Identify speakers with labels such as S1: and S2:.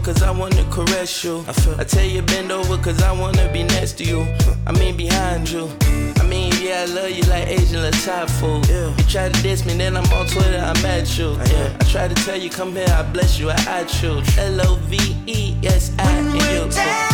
S1: cause I wanna caress you. I tell you bend over cause I wanna be next to you. I mean behind you. I mean, yeah, I love you like Asian Latifah. Yeah. You try to diss me, then I'm on Twitter, I'm at you. Yeah. I try to tell you, come here, I bless you, I choose. Lovesi in you.